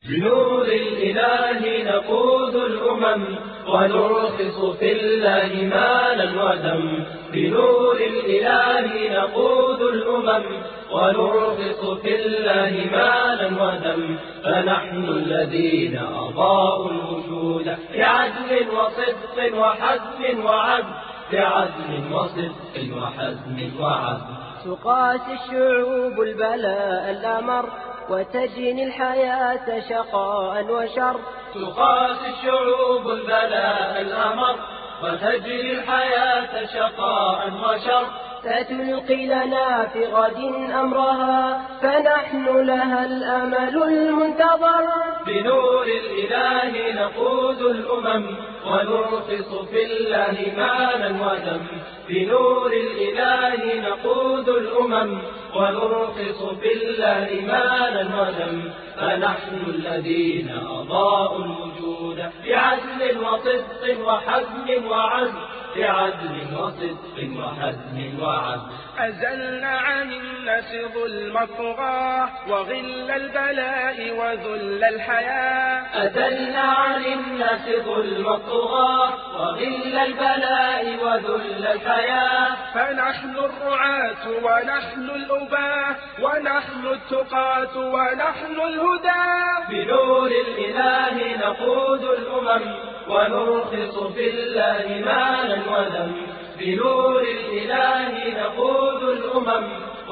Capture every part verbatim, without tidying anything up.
بنور الإله نقود الأمم ونرخص في الله مالا ودم. بنور الإله نقود الأمم ونرخص في الله مالا ودم. فنحن الذين أضاءوا الوجود بعدل وصدق وحزم وعدل، بعدل وصدق وحزم وعدل. تقاسي الشعوب البلاء الأمر وتجني الحياة شقاء وشر. تقاسي الشعوب البلاء الأمر وتجري الحياة شقاء وشر. فتلقي لنا في غد أمرها فنحن لها الأمل المنتظر. بنور الإله نقود الأمم ونرخص في الله مالا ودم. بنور الإله نقود الأمم ونرخص في الله مالا ودم. فنحن الذين أضاءوا الوجود بعدل وصدق وحزم وعزم، بعدل وصدق وحزم وعزم. أزلنا عن الناس ظلم الطغاة وغل البلاء وذل الحياة. أزلنا عن الناس ظلم الطغاة وغل البلاء وذل الحياة. فنحن الرعاة ونحن الأباة ونحن التقاة ونحن الهدى. بنور الإله نقود الأمم ونرخص في الله مالا ودم. بنور الإله نقود الأمم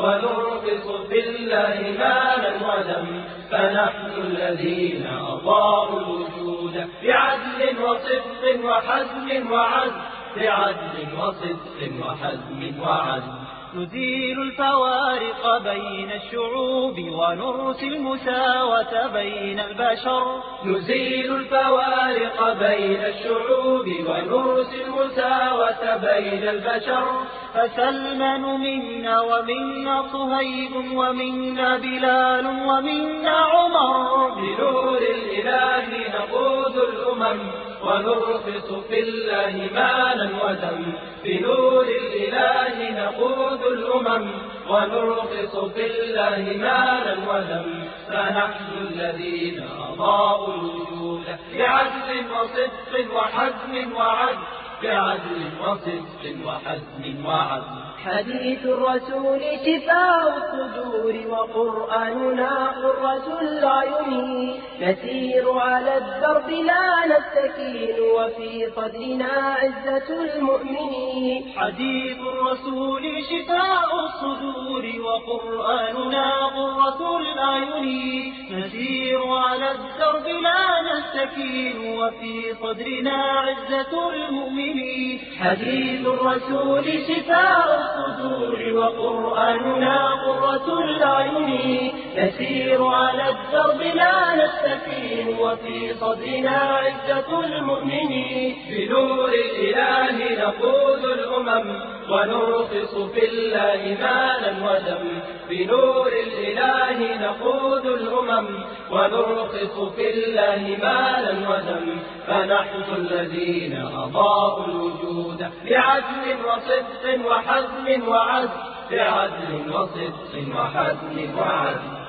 ونرخص في الله مالا ودم. فنحن الذين أضاءوا الوجود بعدل وصدق وحزم وعدل، بعدل وصدق وحزم وعدل. نزيل الفوارق بين الشعوب ونرسي المساواة بين البشر. نزيل الفوارق بين الشعوب ونرسي المساواة بين البشر. فسلمان منا ومنا صهيب ومنا بلال ومنا عمر. بنور الإله نقود الأمم ونرخص في الله مالا ودم. بنور الإله نقود الأمم ونرخص في الله مالا ودم. فنحن الذين أضاءوا الوجود بعدل وصدق وحزم وعدل، بعدل وصدق وحزم وعدل. حديث الرسول شفاء الصدور وقرآننا قرة الأعين. نسير على الدرب لا نستكين وفي صدرنا عزة المؤمنين. حديث الرسول شفاء الصدور وقرآننا قرة الأعين. نسير على الدرب لا نستكين وفي صدرنا عزة المؤمنين. حديث الرسول شفاء الصدور وقرآننا قرة الأعين. نسير على الدرب لا نستكين وفي صدرنا عزة المؤمنين. بنور الإله نقود الأمم ونرخص في الله مالا ودم. بنور الإله نقود الأمم ونرخص في الله مالا ودم. فنحن الذين أضاءوا الوجود بعدل وصدق وحزم وعدل، بعدل وصدق وحزم وعدل.